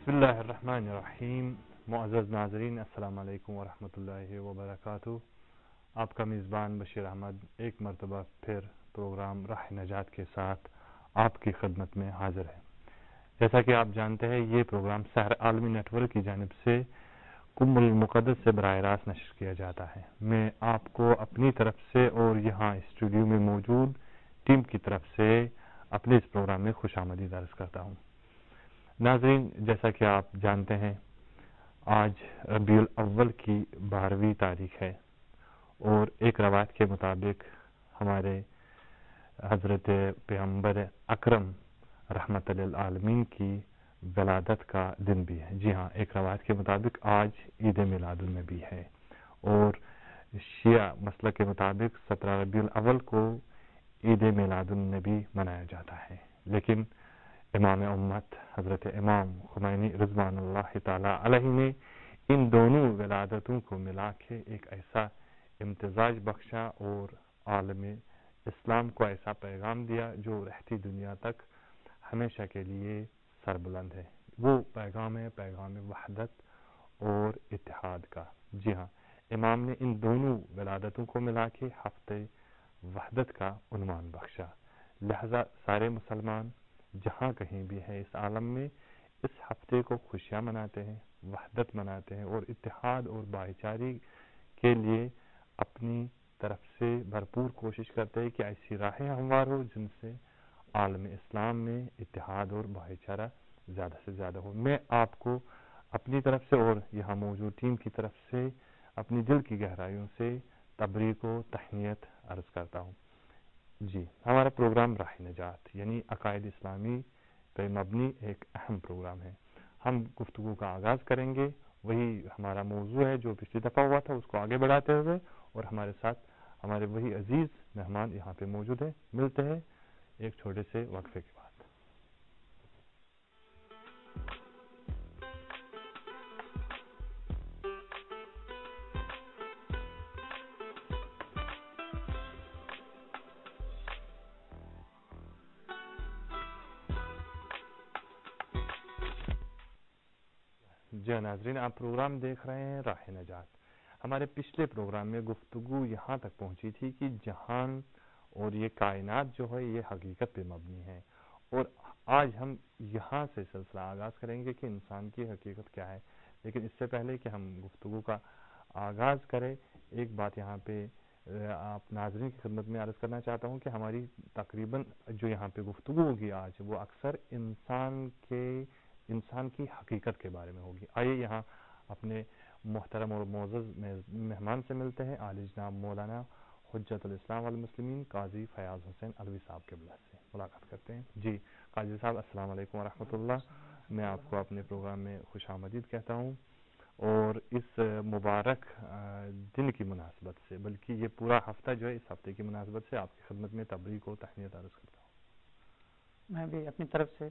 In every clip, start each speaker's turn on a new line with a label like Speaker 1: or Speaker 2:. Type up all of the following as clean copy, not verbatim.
Speaker 1: بسم اللہ الرحمن الرحیم. معزز ناظرین السلام علیکم ورحمۃ اللہ وبرکاتہ. آپ کا میزبان بشیر احمد ایک مرتبہ پھر پروگرام راہ نجات کے ساتھ آپ کی خدمت میں حاضر ہے. جیسا کہ آپ جانتے ہیں یہ پروگرام سحر عالمی نیٹ ورک کی جانب سے کم المقدس سے براہ راست نشر کیا جاتا ہے. میں آپ کو اپنی طرف سے اور یہاں اسٹوڈیو میں موجود ٹیم کی طرف سے اپنے اس پروگرام میں خوش آمدید عرض کرتا ہوں. ناظرین، جیسا کہ آپ جانتے ہیں آج ربیع الاول کی 12ویں تاریخ ہے اور ایک روایت کے مطابق ہمارے حضرت پیغمبر اکرم رحمت للعالمین کی ولادت کا دن بھی ہے. جی ہاں، ایک روایت کے مطابق آج عید میلاد النبی ہے اور شیعہ مسلک کے مطابق 17 ربیع الاول کو عید میلاد النبی منایا جاتا ہے. لیکن امام امت حضرت امام خمینی رضوان اللہ تعالی علیہ نے ان دونوں ولادتوں کو ملا کے ایک ایسا امتزاج بخشا اور عالم اسلام کو ایسا پیغام دیا جو رہتی دنیا تک ہمیشہ کے لیے سربلند ہے. وہ پیغام ہے پیغام وحدت اور اتحاد کا. جی ہاں، امام نے ان دونوں ولادتوں کو ملا کے ہفتے وحدت کا عنوان بخشا. لہذا سارے مسلمان جہاں کہیں بھی ہے اس عالم میں اس ہفتے کو خوشیاں مناتے ہیں، وحدت مناتے ہیں اور اتحاد اور بھائی چارگی کے لیے اپنی طرف سے بھرپور کوشش کرتے ہیں کہ ایسی راہیں ہموار ہو جن سے عالم اسلام میں اتحاد اور بھائی چارہ زیادہ سے زیادہ ہو. میں آپ کو اپنی طرف سے اور یہاں موجود ٹیم کی طرف سے اپنی دل کی گہرائیوں سے تبریک و تہنیت عرض کرتا ہوں. جی، ہمارا پروگرام راہ نجات یعنی عقائد اسلامی پہ مبنی ایک اہم پروگرام ہے. ہم گفتگو کا آغاز کریں گے، وہی ہمارا موضوع ہے جو پچھلی دفعہ ہوا تھا اس کو آگے بڑھاتے ہوئے، اور ہمارے ساتھ ہمارے وہی عزیز مہمان یہاں پہ موجود ہیں. ملتے ہیں ایک چھوٹے سے وقفے کے بعد. جی ناظرین، آپ پروگرام دیکھ رہے ہیں راہ نجات. ہمارے پچھلے پروگرام میں گفتگو یہاں تک پہنچی تھی کہ جہان اور یہ کائنات جو ہے یہ حقیقت پہ مبنی ہے، اور آج ہم یہاں سے سلسلہ آغاز کریں گے کہ انسان کی حقیقت کیا ہے. لیکن اس سے پہلے کہ ہم گفتگو کا آغاز کریں، ایک بات یہاں پہ آپ ناظرین کی خدمت میں عرض کرنا چاہتا ہوں کہ ہماری تقریباً جو یہاں پہ گفتگو ہوگی آج وہ اکثر انسان کی حقیقت کے بارے میں ہوگی. آئیے یہاں اپنے محترم اور معزز مہمان سے ملتے ہیں. عالی جناب مولانا حجت الاسلام والمسلمین قاضی فیاض حسین علوی صاحب کے بلد سے ملاقات کرتے ہیں. جی قاضی صاحب، السلام علیکم ورحمۃ اللہ. میں آپ کو اپنے پروگرام میں خوش آمدید کہتا ہوں، اور اس مبارک دن کی مناسبت سے، بلکہ یہ پورا ہفتہ جو ہے اس ہفتے کی مناسبت سے آپ کی خدمت میں تبریک و تہنیت عرض کرتا ہوں.
Speaker 2: میں بھی اپنی طرف سے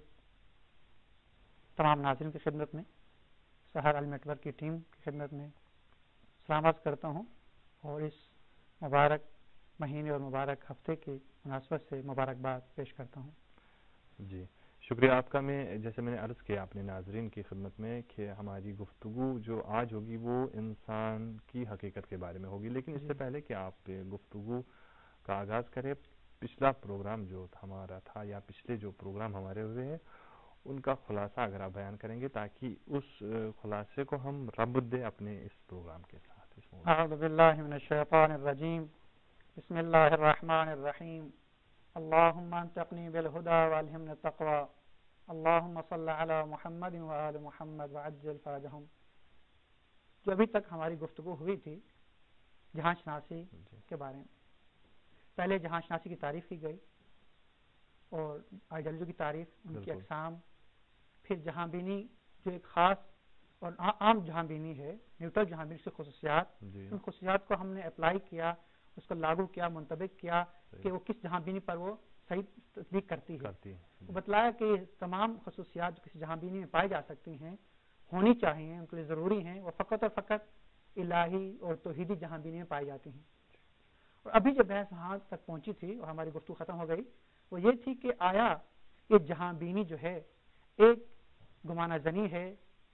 Speaker 2: تمام ناظرین کی خدمت میں، سحر عالمی نیٹ ورک کی ٹیم کی خدمت میں سلام عرض کرتا ہوں، اور اس مبارک مہینے اور مبارک ہفتے کی مناسبت سے مبارکباد پیش کرتا ہوں.
Speaker 1: جی شکریہ آپ کا. جیسے میں نے عرض کیا اپنے ناظرین کی خدمت میں کہ ہماری گفتگو جو آج ہوگی وہ انسان کی حقیقت کے بارے میں ہوگی. لیکن اس سے پہلے کہ آپ گفتگو کا آغاز کریں، پچھلا پروگرام جو ہمارا تھا یا پچھلے جو پروگرام ہمارے ہوئے ہیں ان کا خلاصہ اگر آپ بیان کریں گے تاکہ اس خلاصے کو ہم ربط دیں اپنے اس پروگرام کے ساتھ.
Speaker 2: اعوذ باللہ من الشیطان الرجیم، بسم اللہ الرحمن الرحیم. اللہم انطقنی بالہدی والہمنی التقوی، اللہم صل علی محمد وآل محمد وعجل فرجہم. جو ابھی تک ہماری گفتگو ہوئی تھی جہاں شناسی کے بارے میں، پہلے جہاں شناسی کی تعریف کی گئی اور آئیڈیالوجی کی تعریف، ان کی اقسام، پھر جہاں بینی جو ایک خاص اور عام جہاں بینی ہے، نیوٹرل جہاں بینی کی خصوصیات، ان خصوصیات کو ہم نے اپلائی کیا، اس کو لاگو کیا، منطبق کیا کہ وہ کس جہاں بینی پر وہ صحیح تصدیق کرتی ہے. بتلایا کہ تمام خصوصیات جو کسی جہاں بینی میں پائی جا سکتی ہیں، ہونی چاہیے، ان کے لیے ضروری ہیں، وہ فقط اور فقط الہی اور توحیدی جہاں بینی میں پائی جاتی ہیں. اور ابھی جو بحث وہاں تک پہنچی تھی اور ہماری گفتگو ختم ہو گئی وہ یہ تھی کہ آیا یہ جہاں بینی جو ہے ایک گمانہ زنی ہے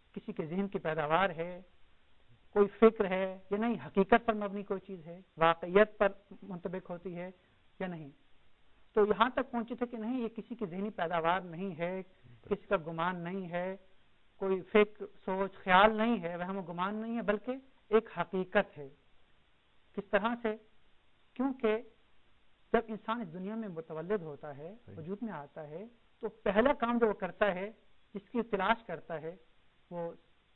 Speaker 2: کسی کے ذہن کی پیداوار ہے، کوئی فکر ہے یا نہیں، حقیقت پر مبنی کوئی چیز ہے، واقعیت پر منطبق ہوتی ہے یا نہیں. تو یہاں تک پہنچے تھے کہ نہیں، یہ کسی کی ذہنی پیداوار نہیں ہے، کسی کا گمان نہیں ہے، کوئی فکر سوچ خیال نہیں ہے، وہم و گمان نہیں ہے، بلکہ ایک حقیقت ہے. کس طرح سے؟ کیونکہ جب انسان اس دنیا میں متولد ہوتا ہے، وجود میں آتا ہے، تو پہلا کام جو وہ کرتا ہے، جس کی تلاش کرتا ہے، وہ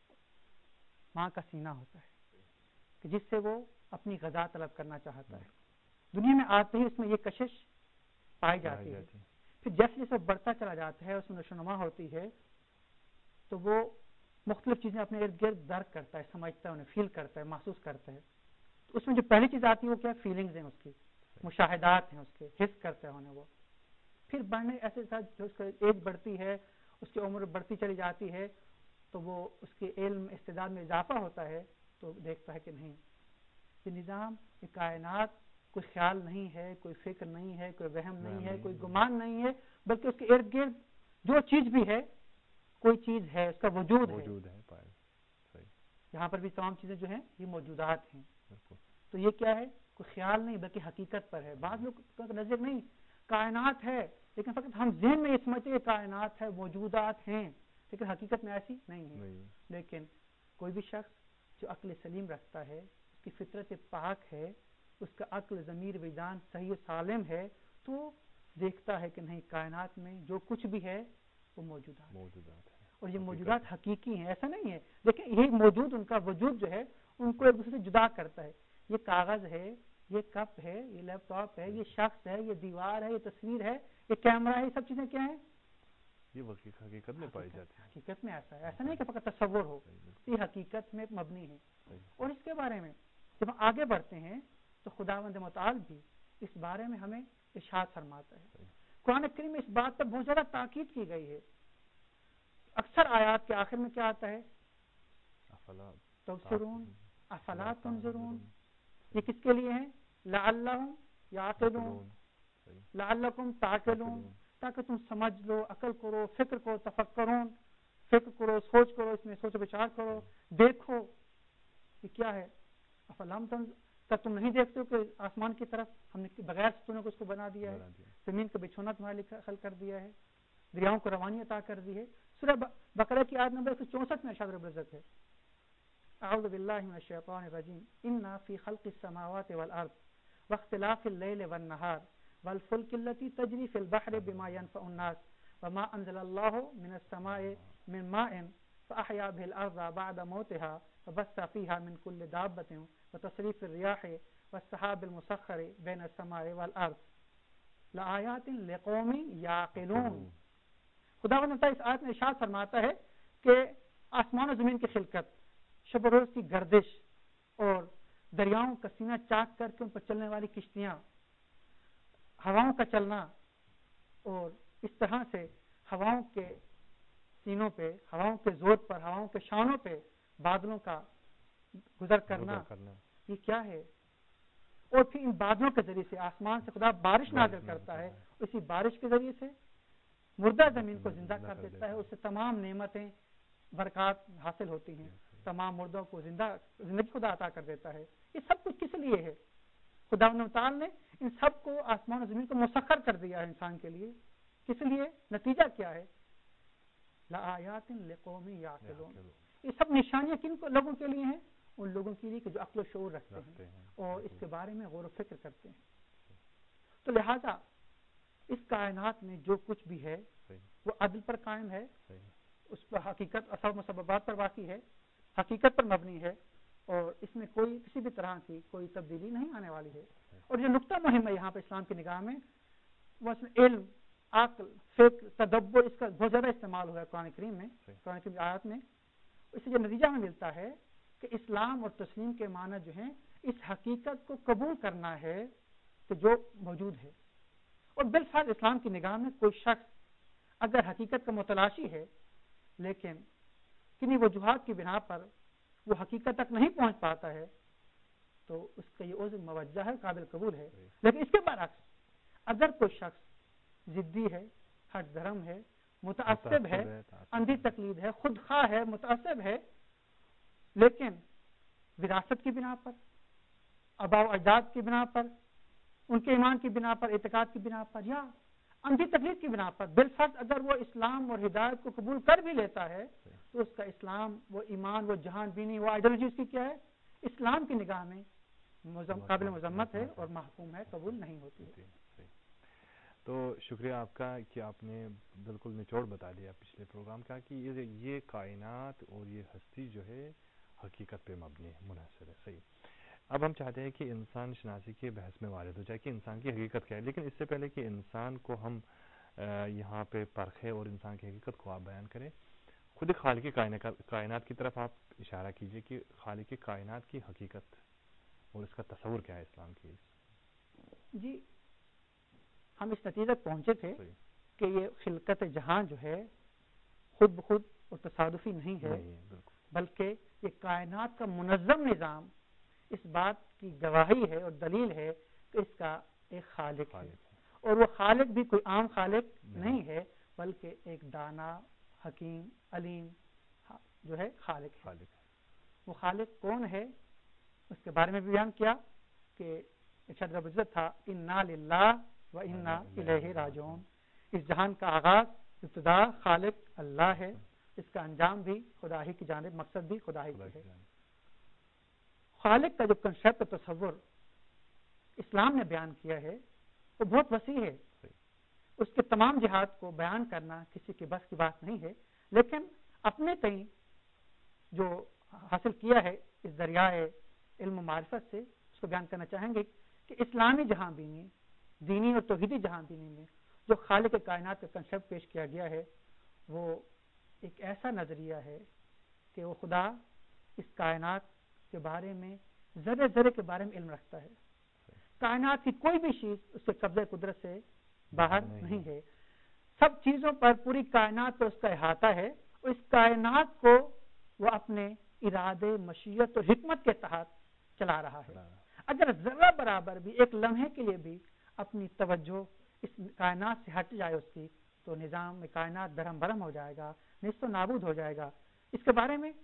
Speaker 2: ماں کا سینہ ہوتا ہے کہ جس سے وہ اپنی غذا طلب کرنا چاہتا ہے. دنیا میں آتے ہی اس میں یہ کشش پائی جاتی ہے. پھر جیسے جیسے بڑھتا چلا جاتا ہے، اس میں نشوونما ہوتی ہے، تو وہ مختلف چیزیں اپنے ارد گرد درک کرتا ہے، سمجھتا ہے، انہیں فیل کرتا ہے، محسوس کرتا ہے. تو اس میں جو پہلی چیز آتی ہے وہ کیا؟ فیلنگز ہیں، اس کی مشاہدات ہیں، اس کے حس کرتے ہیں وہ. پھر بڑھنے ایسے ساتھ جو اس کا ایج بڑھتی ہے، اس کی عمر بڑھتی چلی جاتی ہے، تو وہ اس کے علم استعداد میں اضافہ ہوتا ہے، تو دیکھتا ہے کہ نہیں، یہ نظام، یہ کائنات کوئی خیال نہیں ہے، کوئی فکر نہیں ہے، کوئی وہم نہیں ہے، کوئی گمان نہیں ہے، بلکہ اس کے ارد گرد جو چیز بھی ہے، کوئی چیز ہے، اس کا وجود ہے. یہاں پر بھی تمام چیزیں جو ہیں یہ موجودات ہیں. تو یہ کیا ہے؟ کوئی خیال نہیں بلکہ حقیقت پر ہے. بعض لوگ کا نظر نہیں، کائنات ہے، لیکن فقط ہم ذہن میں یہ سمجھتے ہیں کائنات ہے، موجودات ہیں، لیکن حقیقت میں ایسی نہیں ہے. لیکن کوئی بھی شخص جو عقل سلیم رکھتا ہے، اس کی فطرت پاک ہے، اس کا عقل ضمیر وجدان صحیح و سالم ہے، تو دیکھتا ہے کہ نہیں، کائنات میں جو کچھ بھی ہے وہ موجودات ہے، اور یہ موجودات حقیقی ہیں. ایسا نہیں ہے، لیکن یہ موجود، ان کا وجود جو ہے ان کو ایک دوسرے سے جدا کرتا ہے. یہ کاغذ ہے، یہ کپ ہے، یہ لیپ ٹاپ ہے، یہ شخص ہے، یہ دیوار ہے، یہ تصویر ہے، یہ کیمرہ ہے، یہ سب چیزیں کیا ہیں؟
Speaker 1: یہ حقیقت میں پائی جاتی ہے.
Speaker 2: حقیقت میں ایسا ہے، ایسا نہیں کہ فقط تصور ہو، یہ حقیقت میں مبنی ہے. اور اس کے بارے میں جب ہم آگے بڑھتے ہیں تو خداوند متعال بھی اس بارے میں ہمیں ارشاد فرماتا ہے. قرآن کریم میں اس بات پر بہت زیادہ تاکید کی گئی ہے. اکثر آیات کے آخر میں کیا آتا ہے؟ تبصرون افلا تنظرون. یہ کس کے لیے ہے؟ لعلہم یعقلون، لعلکم تعقلون، تاکہ تم سمجھ لو، عقل کرو، فکر کرو، تفکرون، فکر کرو، سوچ کرو، اس میں سوچ بچار کرو، دیکھو یہ کیا ہے. افلام تک تم نہیں دیکھتے ہو کہ آسمان کی طرف ہم نے بغیر ستونوں کو اس کو بنا دیا ہے، زمین کا بچھونا تمہارے لیے خلق کر دیا ہے، دریاؤں کو روانی عطا کر دی ہے. سورہ بقرہ کی آیت نمبر 164 میں ارشاد رب العزت ہے، اعوذ باللہ من الشیطان الرجیم، انا فی خلق السماوات والارض واختلاف اللیل والنہار والفلک التي تجری فی البحر بما ينفع الناس وما انزل اللہ من السماء من ماء فاحیا به الارض بعد موتها وبث فيها من كل دابة وتصریف الریاح والسحاب المسخر بین السماء والارض لآیات لقوم یعقلون. خداوند تعالی اس آیت میں ارشاد فرماتا ہے کہ آسمان و زمین کی خلقت، شب و روز کی گردش، اور دریاؤں کا سینہ چاک کر کے ان پر چلنے والی کشتیاں، ہواؤں کا چلنا، اور اس طرح سے ہواؤں کے سینوں پہ، ہواؤں کے زور پر، ہواؤں کے شانوں پہ بادلوں کا گزر کرنا، یہ کیا ہے؟ اور پھر ان بادلوں کے ذریعے سے آسمان سے خدا بارش نازل کرتا ہے، اسی بارش کے ذریعے سے مردہ زمین کو زندہ کر دیتا ہے، اس سے تمام نعمتیں برکات حاصل ہوتی ہیں، تمام مردوں کو زندگی خدا عطا کر دیتا ہے. یہ سب کچھ کس لیے ہے؟ خداوند تعالی نے ان سب کو، آسمان و زمین کو مسخر کر دیا ہے انسان کے لیے. کس لیے؟ نتیجہ کیا ہے؟ لآیات لقوم یعقلون. یہ سب نشانیاں کن لوگوں کے لیے ہیں؟ ان لوگوں کے لیے کہ جو عقل و شعور رکھتے ہیں اور اس کے بارے میں غور و فکر کرتے ہیں. تو لہذا اس کائنات میں جو کچھ بھی ہے وہ عدل پر قائم ہے، اس پر حقیقت اثر مسببات پر واقع ہے، حقیقت پر مبنی ہے، اور اس میں کوئی کسی بھی طرح کی کوئی تبدیلی نہیں آنے والی ہے. اور جو نقطہ مہم ہے یہاں پہ اسلام کی نگاہ میں، وہ اس میں علم، عقل، فکر، تدبر، اس کا بہت زیادہ استعمال ہوا ہے قرآن کریم میں. قرآن کریم آیات میں اس سے جو نتیجہ ہمیں ملتا ہے کہ اسلام اور تسلیم کے معنی جو ہیں، اس حقیقت کو قبول کرنا ہے کہ جو موجود ہے. اور بالفرض اسلام کی نگاہ میں کوئی شخص اگر حقیقت کا متلاشی ہے لیکن کنہیں وجوہات کی بنا پر وہ حقیقت تک نہیں پہنچ پاتا ہے، تو اس کا یہ عذر موجہ ہے، قابل قبول ہے. لیکن اس کے برعکس اگر کوئی شخص ضدی ہے، ہٹ دھرم ہے، متعصب ہے، اندھی تقلید ہے، خود خواہ ہے، متعصب ہے، لیکن وراثت کی بنا پر، آباء و اجداد کی بنا پر، ان کے ایمان کی بنا پر، اعتقاد کی بنا پر، یا اندھی تقلید کی بنا پر بالفرض اگر وہ اسلام اور ہدایت کو قبول کر بھی لیتا ہے تو اس کا اسلام، وہ ایمان، وہ جہان بینی، وہ آئیڈیالوجی اس کی کیا ہے؟ اسلام کی نگاہ میں قابل مذمت ہے اور محکوم ہے، قبول نہیں ہوتی ہے۔
Speaker 1: تو شکریہ آپ کا کہ آپ نے بالکل نچوڑ بتا دیا پچھلے پروگرام کا کہ یہ کائنات اور یہ ہستی جو ہے حقیقت پہ مبنی ہے، منحصر ہے۔ صحیح۔ اب ہم چاہتے ہیں کہ انسان شناسی کے بحث میں وارد ہو جائے کہ انسان کی حقیقت کیا ہے، لیکن اس سے پہلے کہ انسان کو ہم یہاں پہ پرکھیں اور انسان کی حقیقت کو آپ بیان کریں، خود خالق کائنات کی طرف آپ اشارہ کیجئے کہ خالق کائنات کی حقیقت اور اس کا تصور کیا ہے اسلام کی۔
Speaker 2: جی، ہم اس نتیجے تک پہنچے تھے کہ یہ خلقت جہاں جو ہے خود بخود اور تصادفی نہیں ہے، بلکہ یہ کائنات کا منظم نظام اس بات کی گواہی ہے اور دلیل ہے کہ اس کا ایک خالق ہے، اور وہ خالق بھی کوئی عام خالق نہیں ہے، بلکہ ایک دانا، حکیم، علیم جو ہے خالق ہے۔ وہ خالق کون ہے اس کے بارے میں بھی بیان کیا کہ ارشاد رب العزت تھا انا للہ و انا الیہ راجعون۔ اس جہان کا آغاز، ابتدا خالق اللہ ہے، اس کا انجام بھی خدا ہی کی جانب، مقصد بھی خدا ہی کی ہے۔ خالق کا جو کنسیپٹ تصور اسلام نے بیان کیا ہے وہ بہت وسیع ہے، اس کے تمام جہات کو بیان کرنا کسی کے بس کی بات نہیں ہے، لیکن اپنے تئیں جو حاصل کیا ہے اس دریائے علم و معرفت سے اس کو بیان کرنا چاہیں گے کہ اسلامی جہاں بینی، دینی اور توحیدی جہاں بینی میں جو خالق کائنات کا کنسیپٹ پیش کیا گیا ہے وہ ایک ایسا نظریہ ہے کہ وہ خدا اس کائنات کے بارے میں ذرے ذرے کے بارے میں علم رکھتا ہے، کائنات کی کوئی بھی چیز اس کے قبضے قدرت سے باہر نہیں ہے، سب چیزوں پر، پوری کائنات پر اس کا احاطہ ہے، اور اس کائنات کو وہ اپنے ارادے، مشیت اور حکمت کے تحت چلا رہا ہے۔ اگر ذرہ برابر بھی ایک لمحے کے لیے بھی اپنی توجہ اس کائنات سے ہٹ جائے اس کی، تو نظام میں کائنات درہم برہم ہو جائے گا، نیست و نابود ہو جائے گا۔ اس کے بارے میں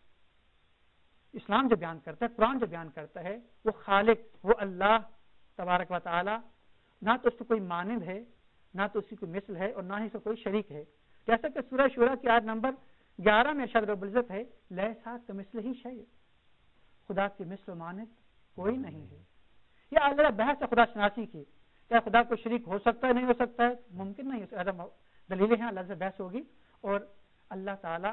Speaker 2: اسلام جو بیان کرتا ہے، قرآن جو بیان کرتا ہے، وہ خالق، وہ اللہ تبارک و تعالی، نہ تو اس کو کوئی مانند ہے، نہ تو اس کی کوئی مثل ہے، اور نہ ہی اس کا کوئی شریک ہے۔ جیسا کہ سورہ شورى کی آیت نمبر 11 میں ارشاد رب العزت ہے لیسا کمثلہ شیء، خدا کی مثل و مانند کوئی نہیں ہے۔ یہ اللہ بحث ہے خدا شناسی کی، کیا خدا کو شریک ہو سکتا ہے، نہیں ہو سکتا ہے، ممکن نہیں ہے، دلیلیں ہیں، اللہ سے بحث ہوگی، اور اللہ تعالی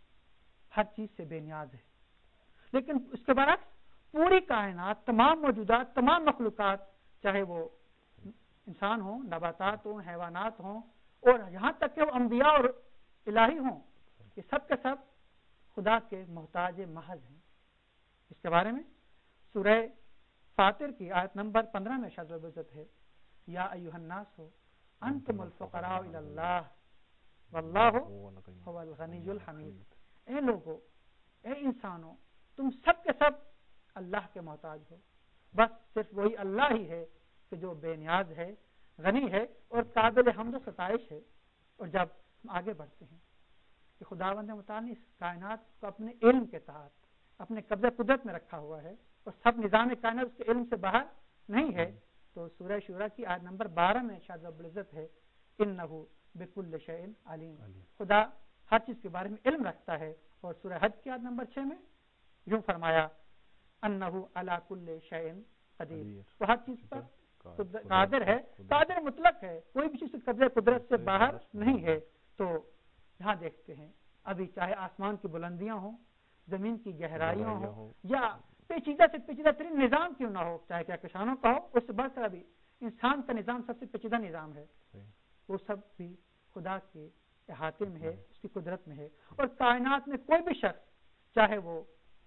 Speaker 2: ہر چیز سے بے نیاز ہے۔ لیکن اس کے برعکس پوری کائنات، تمام موجودات، تمام مخلوقات، چاہے وہ انسان ہوں، نباتات ہوں، حیوانات ہوں، اور یہاں تک کہ وہ انبیاء اور الہی ہوں، یہ سب کے سب خدا کے محتاج محض ہیں۔ اس کے بارے میں سورہ فاطر کی آیت نمبر 15 میں ارشاد العزت ہے یا ایھا الناس انتم الفقراء الی اللہ واللہ هو الغنی الحمید۔ اے لوگو، اے انسانوں، تم سب کے سب اللہ کے محتاج ہو، بس صرف وہی اللہ ہی ہے کہ جو بے نیاز ہے، غنی ہے اور قابل حمد و ستائش ہے۔ اور جب ہم آگے بڑھتے ہیں کہ خداوند متعال نے اس کائنات کو اپنے علم کے تحت اپنے قبضہ قدرت میں رکھا ہوا ہے اور سب نظام کائنات اس کے علم سے باہر نہیں ہے، تو سورہ شورى کی آیت نمبر 12 میں ارشاد رب العزت ہے انہ بکل شیء علیم، خدا ہر چیز کے بارے میں علم رکھتا ہے۔ اور سورہ حج کی آیت نمبر 6 میں یوں فرمایا انہ علی کل شیء قدیر، وہ ہر چیز پر قادر ہے، قادر مطلق ہے، کوئی بھی چیز قبضہ قدرت سے باہر نہیں ہے۔ تو یہاں دیکھتے ہیں ابھی چاہے آسمان کی بلندیاں ہوں، زمین کی گہرائیاں ہوں، یا پیچیدہ سے پیچیدہ ترین نظام کیوں نہ ہو، چاہے کیا کسانوں کا ہو، اس سے بڑھ کر ابھی انسان کا نظام سب سے پیچیدہ نظام ہے، وہ سب بھی خدا کے احاطے میں ہے، اس کی قدرت میں ہے۔ اور کائنات میں کوئی بھی شخص چاہے وہ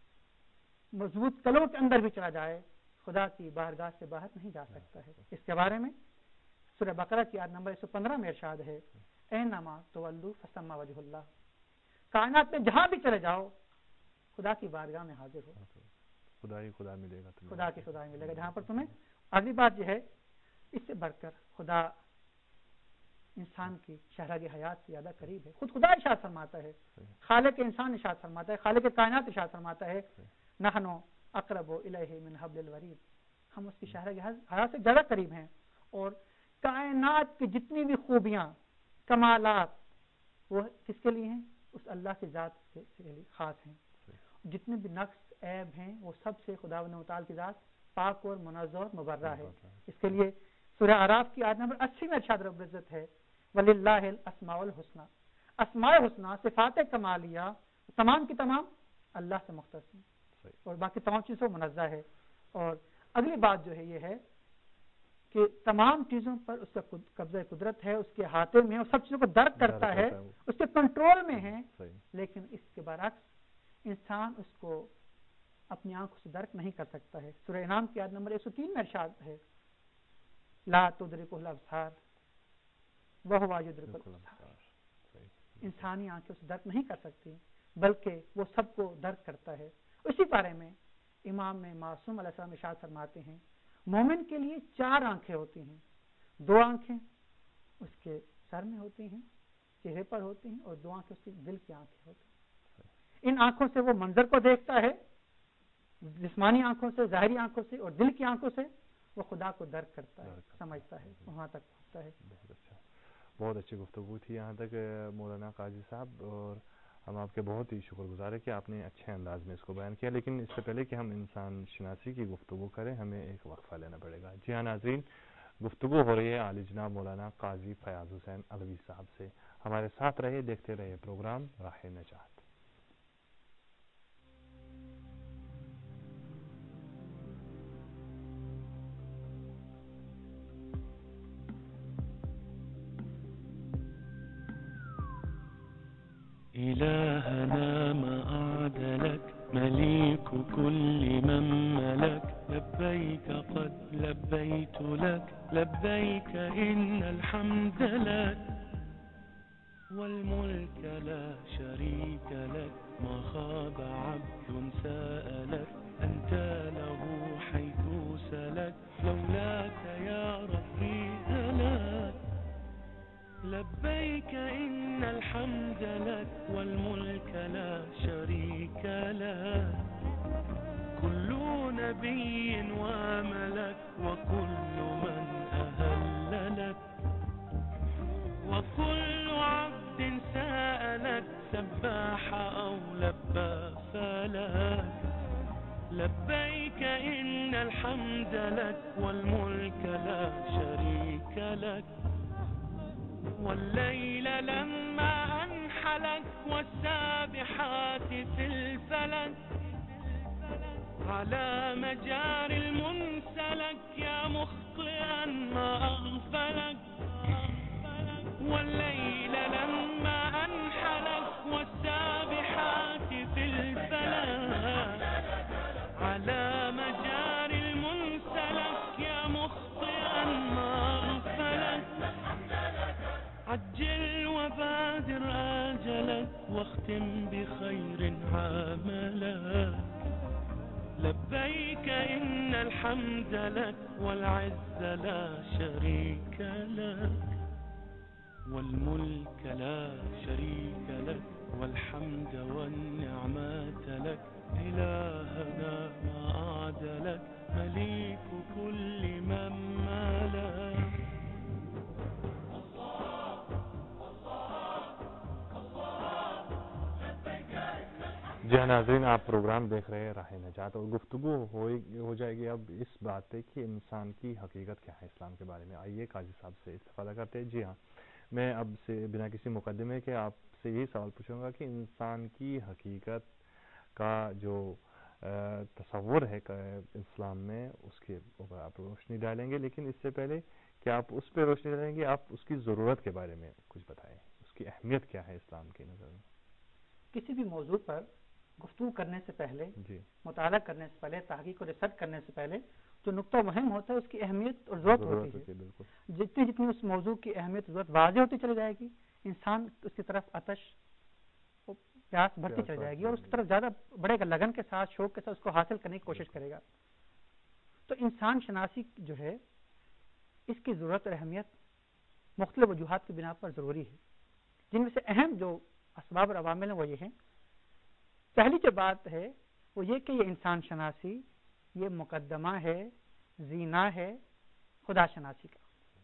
Speaker 2: مضبوط قلعوں کے اندر بھی چلا جائے، خدا کی بارگاہ سے باہر نہیں جا سکتا ہے۔ اس کے بارے میں سورہ بقرہ کی آیت نمبر 115 میں ارشاد ہے اینما تولوا فثم وجہ اللہ، کائنات میں جہاں بھی چلے جاؤ خدا کی بارگاہ میں حاضر ہو،
Speaker 1: خدا ہی خدا ملے گا،
Speaker 2: خدا کی خدا ہی ملے گا جہاں پر تمہیں۔ اگلی بات یہ ہے، اس سے بڑھ کر خدا انسان کی شہرگ حیات سے زیادہ قریب ہے. خود خدا ارشاد فرماتا ہے, خالق انسان ارشاد فرماتا ہے, خالق کائنات ارشاد فرماتا ہے نحن اقرب الیہ من حبل الورید, ہم اس کی شہرگ حیات سے زیادہ قریب ہیں. اور کائنات کی جتنی بھی خوبیاں کمالات وہ کس کے لیے ہیں؟ اس اللہ کی ذات سے خاص ہیں. جتنے بھی نقص عیب ہیں وہ سب سے خداوند متعال کی ذات پاک اور منزہ اور مبرہ ہے. اس کے لیے سورہ اعراف کی آیت نمبر 80 میں ارشاد رب العزت ہے وَلِلَّهِ الْأَسْمَاءُ الْحُسْنَى, اسماء حسنہ صفات کمالیہ تمام کی تمام اللہ سے مختص ہیں اور باقی تمام چیزوں سے منزہ ہے. اور اگلی بات جو ہے یہ ہے کہ تمام چیزوں پر اس کا قبضہ قدرت ہے, اس کے ہاتھوں میں, اور سب چیزوں کو درک کرتا ہے, اس کے کنٹرول میں ہے. لیکن اس کے برعکس انسان اس کو اپنی آنکھوں سے درک نہیں کر سکتا ہے. سورہ انعام کی آیت نمبر 103 میں ارشاد ہے لا تدرکہ الابصار وہو یدرک الابصار, انسانی آنکھیں اسے درک نہیں کر سکتی بلکہ وہ سب کو درک کرتا ہے. اسی بارے میں امام معصوم علیہ السلام ارشاد فرماتے ہیں مومن کے لیے 4 آنکھیں ہوتی ہیں, 2 آنکھیں اس کے سر میں ہوتی ہیں, چہرے پر ہوتی ہیں, اور 2 آنکھیں اس کی دل کی آنکھیں ہوتی ہیں. ان آنکھوں سے وہ منظر کو دیکھتا ہے, جسمانی آنکھوں سے, ظاہری آنکھوں سے, اور دل کی آنکھوں سے وہ خدا کو درک کرتا ہے, سمجھتا ہے, وہاں تک پہنچتا ہے.
Speaker 1: بہت اچھا, بہت اچھی گفتگو تھی یہاں تک مولانا قاضی صاحب, اور ہم آپ کے بہت ہی شکر گزار ہیں کہ آپ نے اچھے انداز میں اس کو بیان کیا. لیکن اس سے پہلے کہ ہم انسان شناسی کی گفتگو کریں ہمیں ایک وقفہ لینا پڑے گا. جی ہاں ناظرین, گفتگو ہو رہی ہے عالی جناب مولانا قاضی فیاض حسین علوی صاحب سے. ہمارے ساتھ رہے, دیکھتے رہے پروگرام راہ نجات.
Speaker 3: إلهنا ما أعدلك مليك كل من ملك لبيك قد لبيت لك لبيك إن الحمد لك والملك لا شريك لك ما خاب عبد سألك أنت له حيث سلك لولاك يا ربي هلك لبيك إن الحمد لك والملك لا شريك لك كل نبي وملك وكل من أهل لك وكل عبد سألك سباح أو لبى فلك لبيك إن الحمد لك والملك لا شريك لك والليل لما أنحلك والسابحات في الفلك على مجاري المنسلك يا مخطئا ما أغفلك والليل لما أنحلك والسابحات في الفلك على مجاري المنسلك يا مخطئا ما أغفلك عجل وبادر آجلك واختم بخير عملك لبيك إن الحمد لك والعز لا شريك لك والملك لا شريك لك والحمد والنعمات لك إلهنا ما أعدلك مليك كل من ملك.
Speaker 1: جی ہاں ناظرین, آپ پروگرام دیکھ رہے ہیں راہ نجات, اور گفتگو ہو جائے گی اب اس بات پہ کہ انسان کی حقیقت کیا ہے اسلام کے بارے میں. آئیے قاضی صاحب سے استفادہ کرتے ہیں. جی ہاں, میں اب سے بنا کسی مقدمے کے آپ سے یہی سوال پوچھوں گا کہ انسان کی حقیقت کا جو تصور ہے اسلام میں, اس کے اوپر آپ روشنی ڈالیں گے, لیکن اس سے پہلے کہ آپ اس پہ روشنی ڈالیں گے آپ اس کی ضرورت کے بارے میں کچھ بتائیں, اس کی اہمیت کیا ہے اسلام کی نظر میں.
Speaker 2: کسی بھی موضوع پر گفتگو کرنے سے پہلے, مطالعہ کرنے سے پہلے, تحقیق اور ریسرچ کرنے سے پہلے جو نقطہ مہم ہوتا ہے اس کی اہمیت اور ضرورت ہوتی ہے. جتنی اس موضوع کی اہمیت ضرورت واضح ہوتی چلی جائے گی, انسان اس کی طرف آتش پیاس بڑھتی چلی جائے گی اور اس کی طرف زیادہ بڑے گا, لگن کے ساتھ, شوق کے ساتھ اس کو حاصل کرنے کی کوشش کرے گا. تو انسان شناسی جو ہے اس کی ضرورت اور اہمیت مختلف وجوہات کی بنا پر ضروری ہے، جن میں سے اہم جو اسباب اور عوامل ہیں وہ یہ ہیں. پہلی جو بات ہے وہ یہ کہ یہ انسان شناسی یہ مقدمہ ہے، زینہ ہے خدا شناسی کا.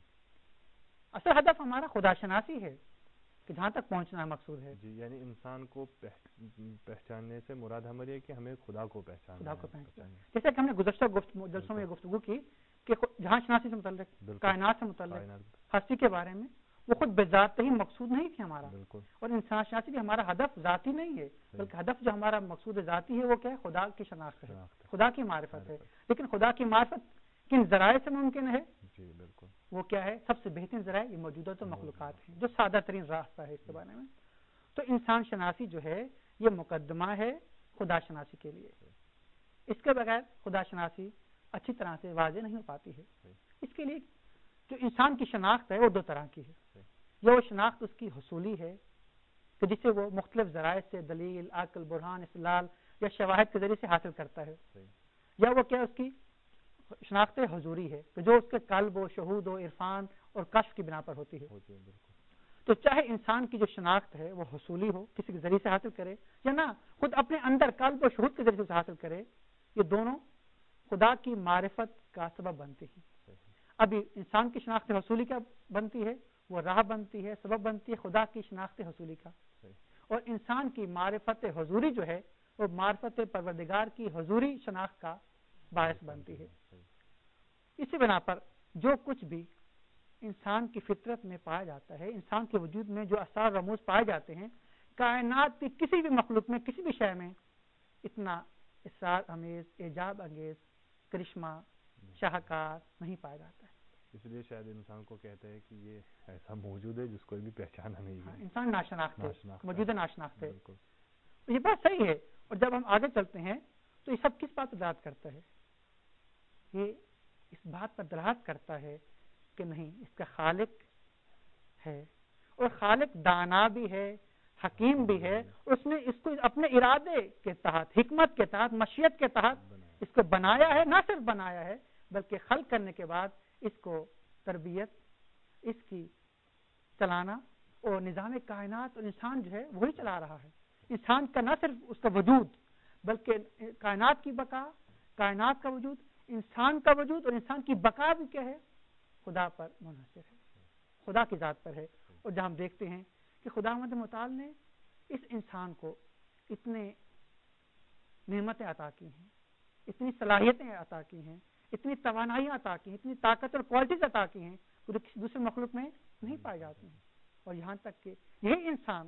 Speaker 2: اصل ہدف ہمارا خدا شناسی ہے کہ جہاں تک پہنچنا مقصود ہے.
Speaker 1: جی، یعنی انسان کو پہچاننے سے مراد ہماری ہے کہ ہمیں خدا کو پہچاننا ہے.
Speaker 2: جیسے کہ ہم نے گزشتہ جلسوں میں گفتگو کی کہ جہاں شناسی سے متعلق، کائنات سے متعلق، ہستی کے بارے میں، وہ خود بذات ہی مقصود نہیں تھی ہمارا. اور انسان شناسی بھی ہمارا ہدف ذاتی نہیں ہے، بلکہ ہدف جو ہمارا مقصود ذاتی ہے وہ کیا ہے؟ خدا کی شناخت ہے، خدا کی معرفت ہے. لیکن خدا کی معرفت کن ذرائع سے ممکن ہے؟
Speaker 1: جی بالکل.
Speaker 2: وہ کیا ہے؟ سب سے بہترین ذرائع یہ موجودہ تو مخلوقات ہیں، جو سادہ ترین راستہ ہے اس کے بارے میں. تو انسان شناسی جو ہے یہ مقدمہ ہے خدا شناسی کے لیے. اس کے بغیر خدا شناسی اچھی طرح سے واضح نہیں ہو پاتی ہے. اس کے لیے جو انسان کی شناخت ہے وہ دو طرح کی ہے. یا وہ شناخت اس کی حصولی ہے کہ جسے وہ مختلف ذرائع سے دلیل، عقل، برہان، استدلال یا شواہد کے ذریعے سے حاصل کرتا ہے. یا وہ کیا اس کی شناخت حضوری ہے کہ جو اس کے قلب و شہود و عرفان اور کشف کی بنا پر ہوتی ہے. تو چاہے انسان کی جو شناخت ہے وہ حصولی ہو، کسی کے ذریعے سے حاصل کرے، یا نہ خود اپنے اندر قلب و شہود کے ذریعے سے حاصل کرے، یہ دونوں خدا کی معرفت کا سبب بنتی ہیں. ابھی انسان کی شناخت حصولی کیا بنتی ہے؟ وہ راہ بنتی ہے، سبب بنتی ہے خدا کی شناخت حصولی کا. اور انسان کی معرفت حضوری جو ہے وہ معرفت پروردگار کی حضوری شناخت کا باعث بنتی ہے. اسی بنا پر جو کچھ بھی انسان کی فطرت میں پایا جاتا ہے، انسان کے وجود میں جو اثار رموز پائے جاتے ہیں، کائنات کی کسی بھی مخلوق میں، کسی بھی شے میں اتنا اسرار امیز، اعجاب انگیز کرشمہ، شاہکار نہیں پایا جاتا ہے.
Speaker 1: اس لیے شاید انسان کو کہتے ہیں کہ یہ ایسا موجود ہے جس کو بھی پہچانا نہیں ہے.
Speaker 2: انسان ناشناخت ہے، موجودہ ناشناخت ہے. یہ بات صحیح ہے. اور جب ہم آگے چلتے ہیں تو یہ سب کس بات پر دلالت کرتا ہے؟ یہ اس بات پر دلالت کرتا ہے کہ نہیں، اس کا خالق ہے، اور خالق دانا بھی ہے، حکیم بھی ہے. اس نے اس کو اپنے ارادے کے تحت، حکمت کے تحت، مشیت کے تحت اس کو بنایا ہے. نہ صرف بنایا ہے بلکہ خلق کرنے کے بعد اس کو تربیت، اس کی چلانا اور نظام کائنات اور انسان جو ہے وہی چلا رہا ہے. انسان کا نہ صرف اس کا وجود بلکہ کائنات کی بقا، کائنات کا وجود، انسان کا وجود اور انسان کی بقا بھی کیا ہے؟ خدا پر منحصر ہے، خدا کی ذات پر ہے. اور جہاں ہم دیکھتے ہیں کہ خداوند متعال نے اس انسان کو اتنے نعمتیں عطا کی ہیں، اتنی صلاحیتیں عطا کی ہیں، اتنی توانائی عطا کی ہیں، اتنی طاقت اور کوالٹیز عطا کی ہیں جو کسی دوسرے مخلوق میں نہیں پائی جاتی ہیں. اور یہاں تک کہ یہی انسان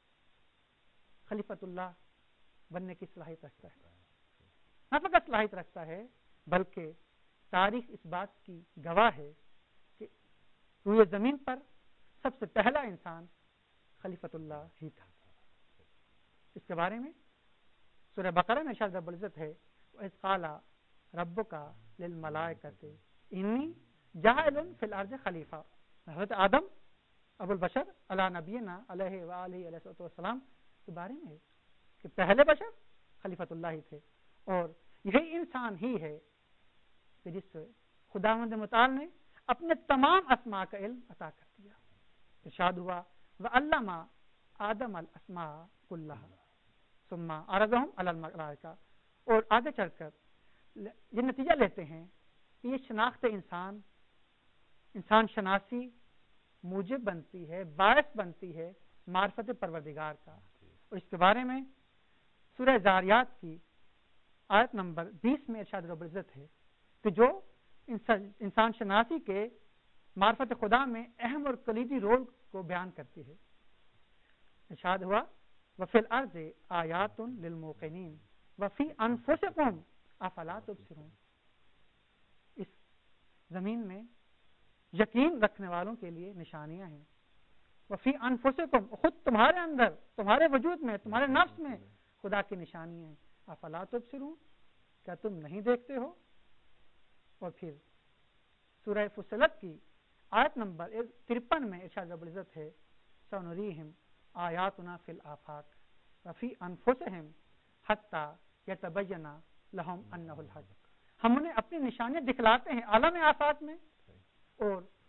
Speaker 2: خلیفۃ اللہ بننے کی صلاحیت رکھتا ہے. نہ فقط صلاحیت رکھتا ہے بلکہ تاریخ اس بات کی گواہ ہے کہ روئے زمین پر سب سے پہلا انسان خلیفۃ اللہ ہی تھا. اس کے بارے میں سورہ بقرہ میں ارشاد رب العزت ہے، وَإِذْ قَالَ رَبُّكَ لِلْمَلَائِكَةِ إِنِّي جَاعِلٌ فِي الْأَرْضِ خلیفہ. حضرت آدم ابو البشر علی نبینا علیہ وآلہ علیہ السلام کے بارے میں ہے کہ پہلے بشر خلیفۃ اللہ ہی تھے. اور یہی انسان ہی ہے کہ جس سے خداوند متعال نے اپنے تمام اسماء کا علم عطا کر دیا. ارشاد ہوا وَعَلَّمَ آدم الاسماء كُلَّهَا ثم عرضهم على الملائکہ. اور آگے چل کر یہ نتیجہ لیتے ہیں کہ یہ شناخت انسان شناسی موجب بنتی ہے، باعث بنتی ہے معرفت پروردگار کا. اور اس کے بارے میں سورہ زاریات کی آیت نمبر 20 میں ارشاد رب العزت ہے کہ جو انسان شناسی کے معرفت خدا میں اہم اور کلیدی رول کو بیان کرتی ہے. ارشاد ہوا وَفِي الْأَرْضِ آیَاتٌ لِلْمُوقِنِينَ وَفِي أَنفُسِكُمْ أَفَلَا تُبْصِرُونَ. اس زمین میں یقین رکھنے والوں کے لیے نشانیاں ہیں. وفی انفسکم، خود تمہارے اندر، تمہارے وجود میں، تمہارے نفس میں خدا کی نشانی ہے. افلا تبصرون، کیا تم نہیں دیکھتے ہو؟ اور پھر سورہ فصلت کی آیت نمبر 53 میں ارشاد رب العزت ہے سنریہم آیاتنا فی الآفاق وفی انفسہم حتی یتبین لہم انہ الحق. ہم انہیں اپنی نشانیاں دکھلاتے ہیں عالم آفاق میں اور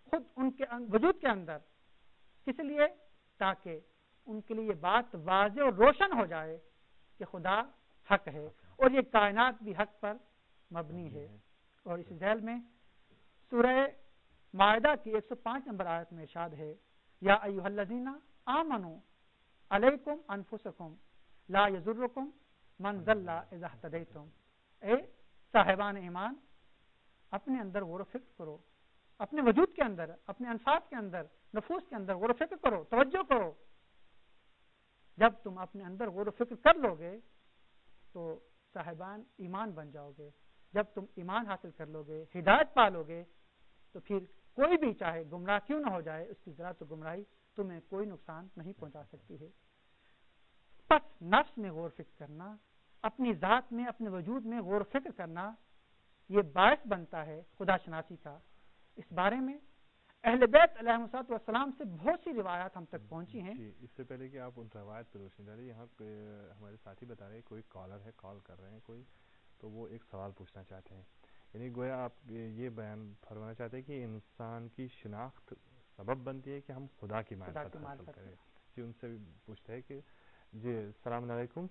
Speaker 2: خود ان کے وجود کے اندر، کس لیے؟ تاکہ ان کے لیے یہ بات واضح اور روشن ہو جائے کہ خدا حق ہے اور یہ کائنات بھی حق پر مبنی ہے۔ اور اس ذیل میں سورہ مائدہ کی 105 نمبر آیت میں ارشاد ہے، یا ایھا الذین آمنوا علیکم انفسکم لا یضرکم من ضل اذا اہتدیتم، اے صاحبان ایمان اپنے اندر غور و فکر کرو، اپنے وجود کے اندر، اپنے انفاس کے اندر، نفوس کے اندر غور و فکر کرو، توجہ کرو۔ جب تم اپنے اندر غور و فکر کر لو گے تو صاحبان ایمان بن جاؤ گے۔ جب تم ایمان حاصل کر لو گے، ہدایت پا لو گے، تو پھر کوئی بھی چاہے گمراہ کیوں نہ ہو جائے، اس کی ذرا تو گمراہی تمہیں کوئی نقصان نہیں پہنچا سکتی ہے۔ پس نفس میں غور و فکر کرنا، اپنی ذات میں، اپنے وجود میں غور و فکر کرنا، یہ باعث بنتا ہے خدا شناسی کا۔ اس بارے میں اہل بیت علیہ السلام سے بہت سی روایات ہم تک پہنچی ہیں۔
Speaker 1: جی، اس سے پہلے کہ آپ ان روایت پہ روشنی ڈالیں، یہاں ہمارے ساتھی بتا رہے ہیں کوئی کالر ہے، کال کر رہے ہیں کوئی، تو وہ ایک سوال پوچھنا چاہتے ہیں، یعنی گویا آپ یہ بیان فرمانا چاہتے ہیں کہ انسان کی شناخت سبب بنتی ہے کہ ہم خدا کی معرفت حاصل کریں۔ جی، ان سے بھی پوچھتے ہیں کہ جی السلام علیکم،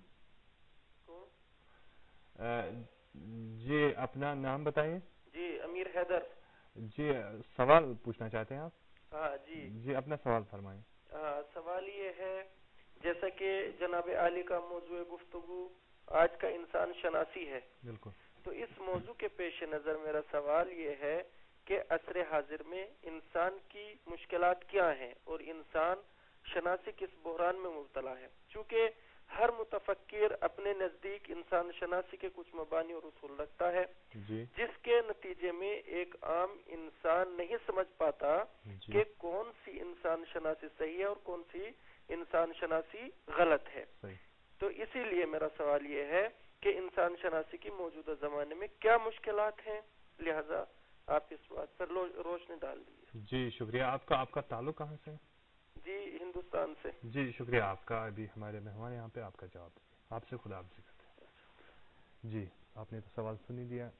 Speaker 1: جی اپنا نام بتائیے۔
Speaker 4: جی امیر حیدر۔
Speaker 1: جی سوال پوچھنا چاہتے ہیں آپ؟
Speaker 4: ہاں جی
Speaker 1: جی اپنا سوال فرمائیں۔
Speaker 4: سوال یہ ہے، جیسا کہ جناب عالی کا موضوع گفتگو آج کا انسان شناسی ہے،
Speaker 1: بالکل،
Speaker 4: تو اس موضوع کے پیش نظر میرا سوال یہ ہے کہ عصر حاضر میں انسان کی مشکلات کیا ہیں اور انسان شناسی کس بحران میں مبتلا ہے؟ چونکہ ہر متفکر اپنے نزدیک انسان شناسی کے کچھ مبانی اور اصول رکھتا ہے، جس کے نتیجے میں ایک عام انسان نہیں سمجھ پاتا کہ کون سی انسان شناسی صحیح ہے اور کون سی انسان شناسی غلط ہے۔ تو اسی لیے میرا سوال یہ ہے کہ انسان شناسی کی موجودہ زمانے میں کیا مشکلات ہیں، لہذا آپ اس بات پر روشنی ڈال دیجیے۔
Speaker 1: جی شکریہ۔ آپ کا تعلق کہاں سے؟
Speaker 4: جی ہندوستان سے۔
Speaker 1: جی شکریہ آپ کا، ابھی ہمارے مہمان یہاں پہ آپ کا جواب دیں، آپ سے خدا حافظ کرتے ہیں۔ جی آپ نے تو سوال سن ہی دیا۔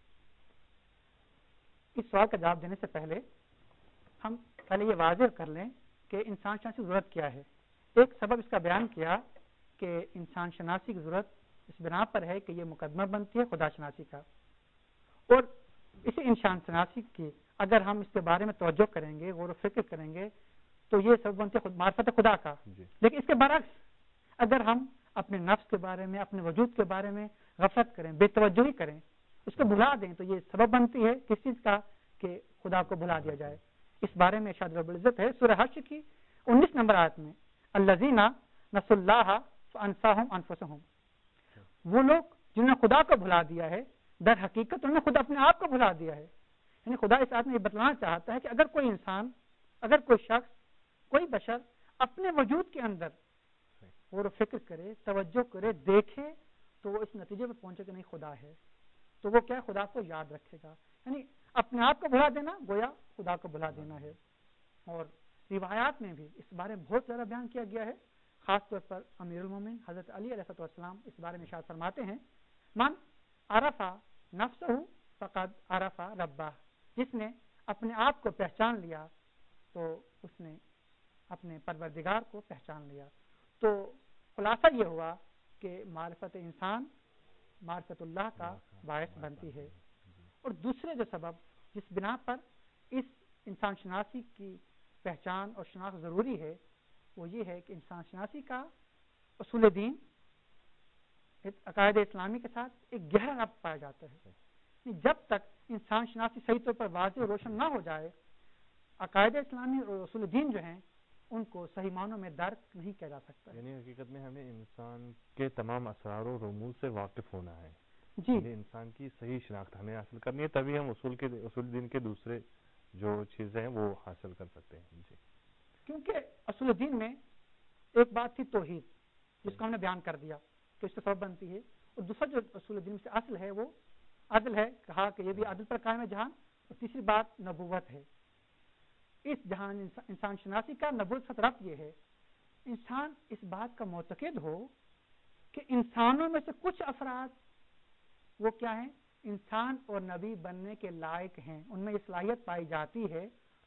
Speaker 2: اس سوال کا جواب دینے سے پہلے ہم پہلے یہ واضح کر لیں کہ انسان شناسی کی ضرورت کیا ہے۔ ایک سبب اس کا بیان کیا کہ انسان شناسی کی ضرورت اس بنا پر ہے کہ یہ مقدمہ بنتی ہے خدا شناسی کا، اور اسی انسان شناسی کی اگر ہم اس کے بارے میں توجہ کریں گے، غور و فکر کریں گے، تو یہ سبب بنتی ہے معرفت خدا کا۔ لیکن اس کے برعکس اگر ہم اپنے نفس کے بارے میں، اپنے وجود کے بارے میں غفلت کریں، بے توجہی کریں، اس کو بھلا دیں، تو یہ سبب بنتی ہے کس چیز کا؟ کہ خدا کو بھلا دیا جائے۔ اس بارے میں ارشاد رب العزت ہے سورہ حشر کی 19 نمبر آیت میں، الذین نسوا اللہ فانساہم انفسہم، وہ لوگ جنہوں نے خدا کو بھلا دیا ہے، در حقیقت انہوں نے خود اپنے آپ کو بھلا دیا ہے۔ یعنی خدا اس آیت میں یہ بتلانا چاہتا ہے کہ اگر کوئی انسان، اگر کوئی شخص، کوئی بشر اپنے وجود کے اندر غور و فکر کرے، توجہ کرے، دیکھے، تو وہ اس نتیجے پہ پہنچے کہ نہیں خدا ہے، تو وہ کیا خدا کو یاد رکھے گا۔ یعنی اپنے آپ کو بھلا دینا گویا خدا کو بھلا دینا ہے۔ اور روایات میں بھی اس بارے میں بہت زیادہ بیان کیا گیا ہے، خاص طور پر امیر المومنین حضرت علی علیہ السلام اس بارے میں ارشاد فرماتے ہیں، من عرف نفسہ فقد عرف ربہ، جس نے اپنے آپ کو پہچان لیا تو اس نے اپنے پروردگار کو پہچان لیا۔ تو خلاصہ یہ ہوا کہ معرفت انسان معرفت اللہ کا باعث بنتی ہے۔ اور دوسرے جو سبب جس بنا پر اس انسان شناسی کی پہچان اور شناخت ضروری ہے، وہ یہ ہے کہ انسان شناسی کا اصول دین عقائد اسلامی کے ساتھ ایک گہرا ربط پایا جاتا ہے۔ جب تک انسان شناسی صحیح طور پر واضح اور روشن نہ ہو جائے، عقائد اسلامی اور اصول دین جو ہیں ان کو صحیح معنوں میں درک نہیں کیا جا سکتا۔
Speaker 1: یعنی حقیقت میں ہمیں انسان کے تمام اسرار و رموز سے واقف ہونا ہے۔
Speaker 2: جی،
Speaker 1: یعنی انسان کی صحیح شناخت ہمیں حاصل کرنی ہے، تبھی ہم اصول دین کے دوسرے جو چیزیں ہیں وہ حاصل کر سکتے ہیں۔ جی،
Speaker 2: کیونکہ اصول دین میں ایک بات تھی توحید، جس کو ہم نے بیان کر دیا کہ اس سے سبب بنتی ہے، اور دوسرا جو اصول دین سے اصل ہے وہ عدل ہے، کہا کہ یہ بھی عدل پر قائم ہے جہان، اور تیسری بات نبوت ہے۔ اس جہان انسان شناسی کا نبوت سے ربط یہ ہے، انسان اس بات کا معتقد ہو کہ انسانوں میں سے کچھ افراد وہ کیا ہیں، انسان اور نبی بننے کے لائق ہیں، ان میں یہ صلاحیت پائی جاتی ہے،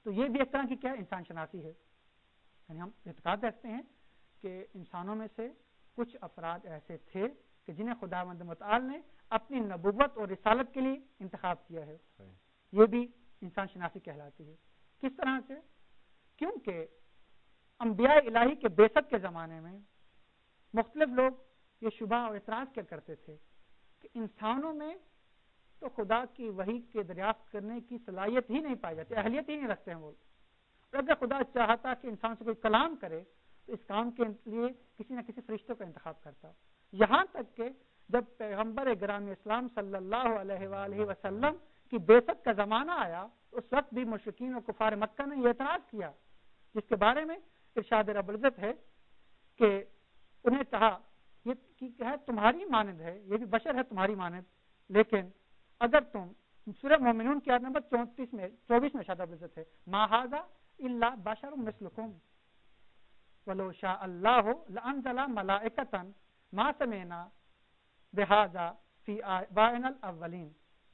Speaker 2: تو یہ بھی ایک طرح کی کیا انسان شناسی ہے. یعنی ہم اعتقاد رکھتے ہیں کہ انسانوں میں سے کچھ افراد ایسے تھے کہ جنہیں خداوند متعال نے اپنی نبوت اور رسالت کے لیے انتخاب کیا ہے. یہ بھی انسان شناسی کہلاتی ہے. کس طرح سے؟ کیونکہ انبیاء الہی کے بعثت کے زمانے میں مختلف لوگ یہ شبہ اور اعتراض کیا کرتے تھے کہ انسانوں میں تو خدا کی وحی کے دریافت کرنے کی صلاحیت ہی نہیں پائی جاتی, اہلیت ہی نہیں رکھتے ہیں وہ. اور اگر خدا چاہتا کہ انسان سے کوئی کلام کرے تو اس کام کے لیے کسی نہ کسی فرشتوں کا انتخاب کرتا. یہاں تک کہ جب پیغمبر گرامی اسلام صلی اللہ علیہ وآلہ وسلم کی بعثت کا زمانہ آیا اس وقت بھی مشرکین اور کفار مکہ نے یہ اعتراض کیا, جس کے بارے میں ارشاد رب العزت ہے کہ انہیں کہا یہ ہے تمہاری مانند ہے, یہ بھی بشر ہے تمہاری مانند, لیکن اگر تم سورہ مومنون کی آیت نمبر 24 میں ارشاد رب العزت ہے ما ھذا الا بشر مثلکم ولو شاء اللہ لانزل ملائکۃ ما سمعنا بہذا فی آبائنا الاولین.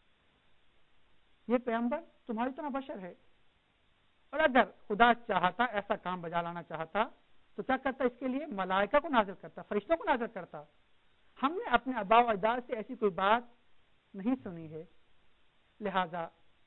Speaker 2: یہ پیغمبر تمہاری طرح بشر ہے, اور اگر خدا چاہتا ایسا کام بجا لانا چاہتا تو کیا کرتا, اس کے لیے ملائکہ کو نازل کرتا, فرشتوں کو نازل کرتا. ہم نے اپنے آباء و اجداد سے ایسی کوئی بات نہیں سنی ہے. لہذا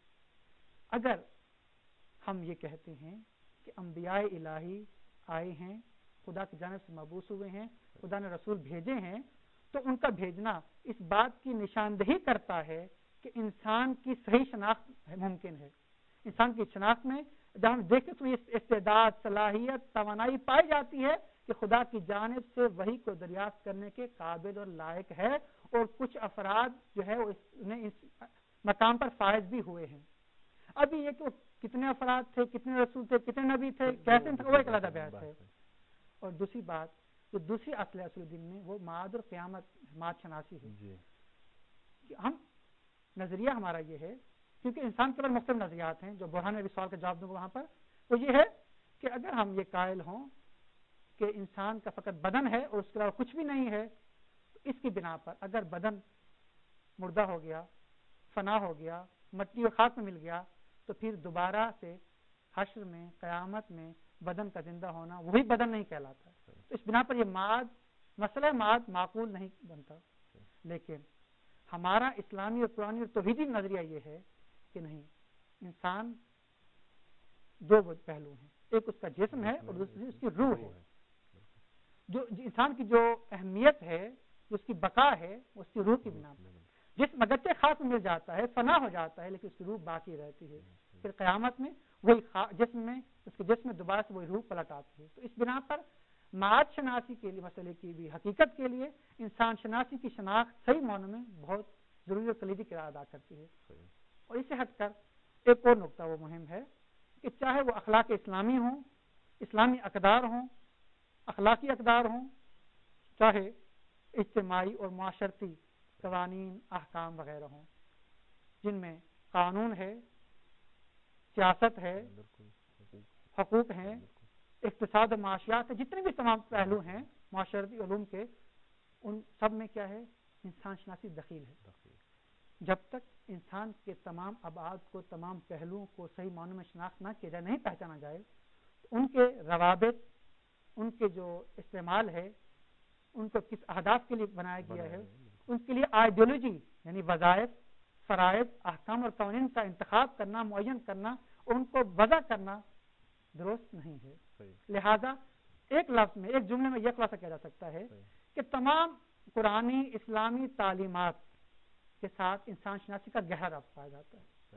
Speaker 2: اگر ہم یہ کہتے ہیں کہ انبیاء الہی آئے ہیں, خدا کی جانب سے مبعوث ہوئے ہیں, خدا نے رسول بھیجے ہیں, تو ان کا بھیجنا اس بات کی نشاندہی کرتا ہے کہ انسان کی صحیح شناخت ممکن ہے. انسان کی شناخت میں جب ہم دیکھتے تو یہ استعداد, صلاحیت, توانائی پائی جاتی ہے کہ خدا کی جانب سے وحی کو دریافت کرنے کے قابل اور لائق ہے, اور کچھ افراد جو ہے انہیں اس مقام پر فائز بھی ہوئے ہیں. ابھی یہ کہ کتنے افراد تھے, کتنے رسول تھے, کتنے نبی تھے, کیسے وہ ایک علیحدہ بحث ہے. اور دوسری بات جو دوسری اصل اصل دین میں وہ معاد اور قیامت, معاد شناسی ہے. ہم نظریہ ہمارا یہ ہے, کیونکہ انسان کے پاس مختلف نظریات ہیں, جو بحران ابھی سوال کا جواب دوں گا وہاں پر, وہ یہ ہے کہ اگر ہم یہ قائل ہوں کہ انسان کا فقط بدن ہے اور اس کے علاوہ کچھ بھی نہیں ہے, تو اس کی بنا پر اگر بدن مردہ ہو گیا, فنا ہو گیا, مٹی اور خاک میں مل گیا, تو پھر دوبارہ سے حشر میں, قیامت میں بدن کا زندہ ہونا وہی بدن نہیں کہلاتا. تو اس بنا پر یہ مسئلہ معاد معقول نہیں بنتا. لیکن ہمارا اسلامی اور قرآنی اور توحیدی نظریہ یہ ہے کہ نہیں, انسان دو پہلو ہیں, ایک اس کا جسم ہے اور دوسری اس کی روح ہے. جو انسان کی جو اہمیت ہے, جو اس کی بقا ہے, اس کی روح کی بنا پر. جسم اگرچہ خاص مل جاتا ہے, فنا ہو جاتا ہے, لیکن اس کی روح باقی رہتی ہے. پھر قیامت میں وہی جسم میں, اس کے جسم میں دوبارہ سے وہی روح پلٹ آتی ہے. تو اس بنا پر معاد شناسی کے لیے, مسئلے کی بھی حقیقت کے لیے انسان شناسی کی شناخت صحیح معنوں میں بہت ضروری اور کلیدی کردار ادا کرتی ہے. اور اس سے ہٹ کر ایک اور نقطہ وہ مہم ہے کہ چاہے وہ اخلاق اسلامی ہوں, اسلامی اقدار ہوں, اخلاقی اقدار ہوں, چاہے اجتماعی اور معاشرتی قوانین, احکام وغیرہ ہوں, جن میں قانون ہے, سیاست ہے, حقوق ہیں, اقتصاد و معاشیات ہے, جتنے بھی تمام پہلو ہیں معاشرتی علوم کے, ان سب میں کیا ہے, انسان شناسی دخیل ہے. جب تک انسان کے تمام ابعاد کو, تمام پہلوؤں کو صحیح معنوں میں شناخت نہ کیا جائے, نہیں پہچانا جائے, تو ان کے روابط, ان کے جو استعمال ہے, ان کو کس اہداف کے لیے بنایا گیا ہے, ان کے لیے آئیڈیولوجی یعنی وظائف, فرائض, احکام اور قوانین کا انتخاب کرنا, معین کرنا, ان کو وضع کرنا درست نہیں ہے. لہذا ایک لفظ میں, ایک جملے میں یہ خلاصہ کیا جا سکتا ہے کہ تمام قرآنی اسلامی تعلیمات کے ساتھ انسان شناسی کا گہرا ربط پایا جاتا ہے.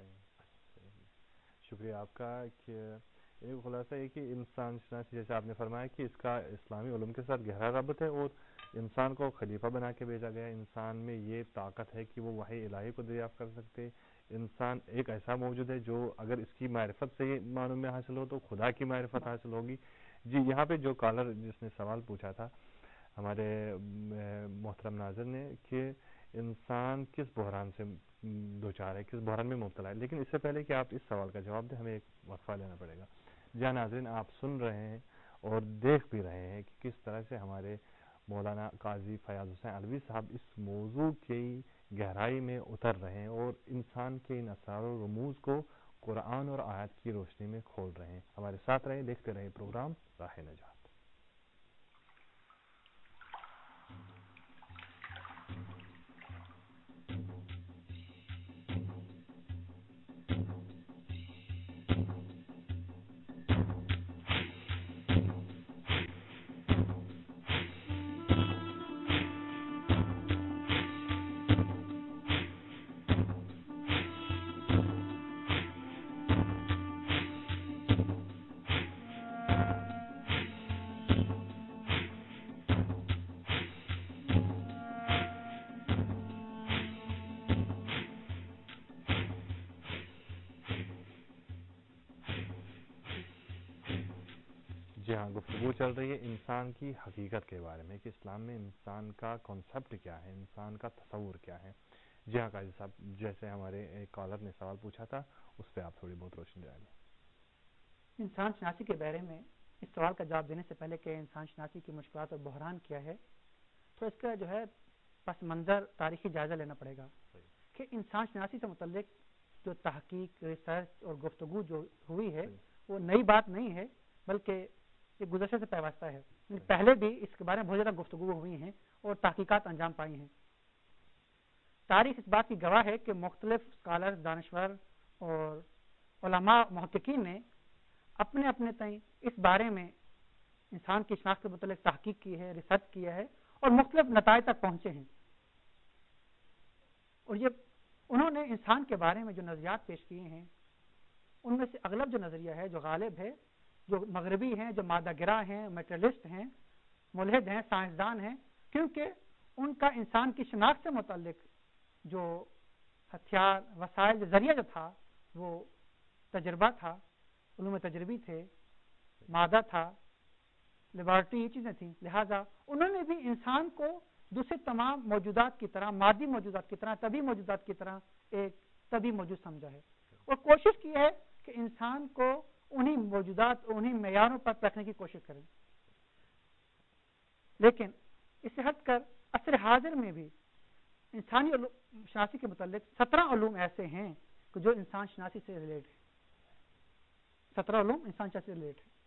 Speaker 1: شکریہ آپ کا. کہ ایک خلاصہ یہ کہ انسان شناسی جیسے آپ نے فرمایا کہ اس کا اسلامی علوم کے ساتھ گہرا ربط ہے, اور انسان کو خلیفہ بنا کے بھیجا گیا. انسان میں یہ طاقت ہے کہ وہ وحی الہی کو دریافت کر سکتے. انسان ایک ایسا موجود ہے جو اگر اس کی معرفت سے معلوم میں حاصل ہو تو خدا کی معرفت حاصل ہوگی. جی, یہاں پہ جو کالر جس نے سوال پوچھا تھا ہمارے محترم ناظر نے کہ انسان کس بحران سے دوچار ہے, کس بحران میں مبتلا ہے, لیکن اس سے پہلے کہ آپ اس سوال کا جواب دیں ہمیں ایک وقفہ لینا پڑے گا. جہاں ناظرین آپ سن رہے ہیں اور دیکھ بھی رہے ہیں کہ کس طرح سے ہمارے مولانا قاضی فیاض حسین علوی صاحب اس موضوع کی گہرائی میں اتر رہے ہیں اور انسان کے ان اسرار و رموز کو قرآن اور آیات کی روشنی میں کھول رہے ہیں. ہمارے ساتھ رہیں، دیکھتے رہیں پروگرام راہ نجات. جی ہاں، گفتگو چل رہی ہے انسان کی حقیقت کے بارے میں کہ اسلام میں انسان کا کانسیپٹ کیا ہے، انسان کا تصور کیا ہے. جی ہاں قاضی صاحب، جیسے ہمارے ایک کالر نے سوال پوچھا تھا اس پہ آپ تھوڑی بہت روشنی ڈالیں.
Speaker 2: انسان شناسی کے بارے میں اس سوال کا جواب دینے سے پہلے کہ انسان شناسی کی مشکلات اور بحران کیا ہے، تو اس کا جو ہے پس منظر تاریخی جائزہ لینا پڑے گا کہ انسان شناسی سے متعلق جو تحقیق، ریسرچ اور گفتگو جو ہوئی ہے وہ نئی بات نہیں ہے، بلکہ یہ گزشتہ سے پیوستہ ہے. پہلے بھی اس کے بارے میں بہت زیادہ گفتگو ہوئی ہیں اور تحقیقات انجام پائی ہیں. تاریخ اس بات کی گواہ ہے کہ مختلف اسکالر، دانشور اور علماء محققین نے اپنے اپنے تئیں اس بارے میں انسان کی شناخت کے متعلق تحقیق کی ہے، ریسرچ کیا ہے اور مختلف نتائج تک پہنچے ہیں. اور یہ انہوں نے انسان کے بارے میں جو نظریات پیش کیے ہیں ان میں سے اغلب جو نظریہ ہے، جو غالب ہے، جو مغربی ہیں، جو مادہ گرا ہیں، میٹریلسٹ ہیں، ملحد ہیں، سائنسدان ہیں، کیونکہ ان کا انسان کی شناخت سے متعلق جو ہتھیار، وسائل، ذریعہ جو تھا وہ تجربہ تھا، علوم تجربی تھے، مادہ تھا، لیبارٹری، یہ چیزیں تھیں. لہٰذا انہوں نے بھی انسان کو دوسرے تمام موجودات کی طرح، مادی موجودات کی طرح، طبی موجودات کی طرح ایک طبی موجود سمجھا ہے اور کوشش کی ہے کہ انسان کو انہی موجودات، انہی معیاروں پر رکھنے کی کوشش کریں. لیکن اس سے ہٹ کر عصر حاضر میں بھی انسانی شناسی کے متعلق 17 علوم ایسے ہیں کہ جو انسان شناسی سے ریلیٹ ہے. 17 علوم انسان شناسی سے ریلیٹ ہے،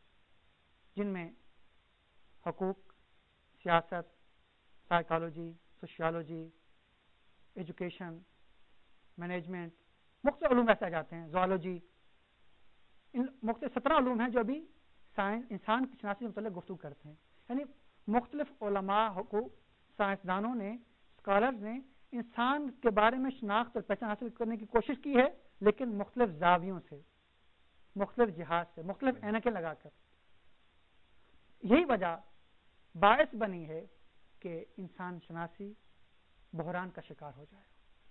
Speaker 2: جن میں حقوق، سیاست، سائیکالوجی، سوشیالوجی، ایجوکیشن، مینجمنٹ، مختلف علوم ایسے آ جاتے ہیں، زوالوجی. ان مختلف 17 علوم ہیں جو ابھی سائنس، انسان کی شناسی سے متعلق گفتگو کرتے ہیں. یعنی مختلف علماء، حقوق، سائنسدانوں نے، اسکالرز نے انسان کے بارے میں شناخت اور پہچان حاصل کرنے کی کوشش کی ہے، لیکن مختلف زاویوں سے، مختلف جہاز سے، مختلف اینکیں لگا کر. یہی وجہ باعث بنی ہے کہ انسان شناسی بحران کا شکار ہو جائے.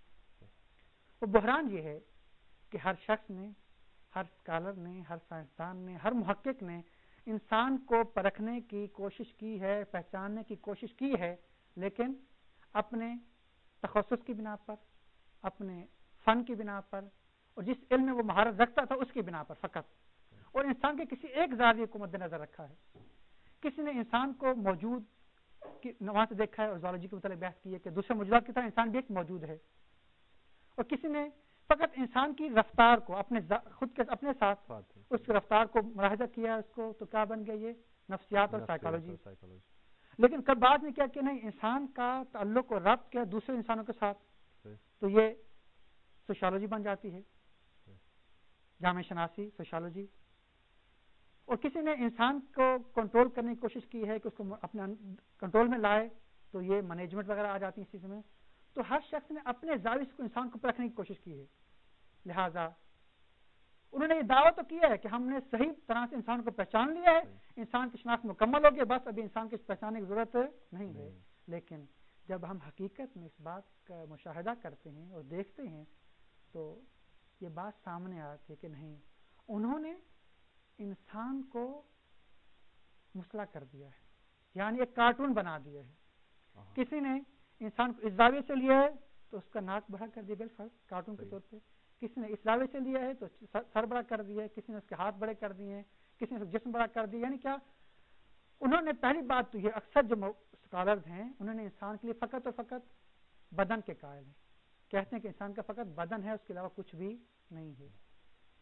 Speaker 2: وہ بحران یہ ہے کہ ہر شخص نے، ہر اسکالر نے، ہر سائنسدان نے، ہر محقق نے انسان کو پرکھنے کی کوشش کی ہے، پہچاننے کی کوشش کی ہے، لیکن اپنے تخصص کی بنا پر، اپنے فن کی بنا پر اور جس علم میں وہ مہارت رکھتا تھا اس کی بنا پر فقط، اور انسان کے کسی ایک زاویے کو مد نظر رکھا ہے. کسی نے انسان کو موجود وہاں سے دیکھا ہے اور زوالوجی کے متعلق بحث کی ہے کہ دوسرے موجودات کی طرح انسان بھی ایک موجود ہے، اور کسی نے فقط انسان کی رفتار کو اپنے خود کے اپنے ساتھ اس کی رفتار کو ملاحظہ کیا اس کو، تو کیا بن گیا یہ نفسیات اور سائیکالوجی. لیکن کب بعد میں کیا کہ نہیں، انسان کا تعلق اور ربط کیا دوسرے انسانوں کے ساتھ، تو یہ سوشیالوجی بن جاتی ہے، جامع شناسی، سوشیالوجی. اور کسی نے انسان کو کنٹرول کرنے کی کوشش کی ہے کہ اس کو اپنے کنٹرول میں لائے، تو یہ مینجمنٹ وغیرہ آ جاتی ہے اس چیز میں. تو ہر شخص نے اپنے زاویے سے انسان کو پرکھنے کی کوشش کی ہے. لہذا انہوں نے یہ دعویٰ تو کیا ہے کہ ہم نے صحیح طرح سے انسان کو پہچان لیا ہے، انسان کی شناخت مکمل ہو گئی، بس ابھی انسان کی پہچاننے کی ضرورت نہیں ہے. لیکن جب ہم حقیقت میں اس بات کا مشاہدہ کرتے ہیں اور دیکھتے ہیں تو یہ بات سامنے آتی ہے کہ نہیں، انہوں نے انسان کو مسلح کر دیا ہے، یعنی ایک کارٹون بنا دیا ہے. کسی نے انسان کو اس زاویے سے لیا ہے تو اس کا ناک بڑا کر دیا بالفرض کارٹون کے طور پہ، کسی نے اس زاویے سے لیا ہے تو سر بڑا کر دیا ہے، کسی نے اس کے ہاتھ بڑے کر دیے ہیں، کسی نے اس کا جسم بڑا کر دیا. یعنی کیا، انہوں نے پہلی بات تو یہ اکثر جو اسکالرز ہیں انہوں نے انسان کے لیے فقط اور فقط بدن کے قائل ہیں، کہتے ہیں کہ انسان کا فقط بدن ہے، اس کے علاوہ کچھ بھی نہیں ہے.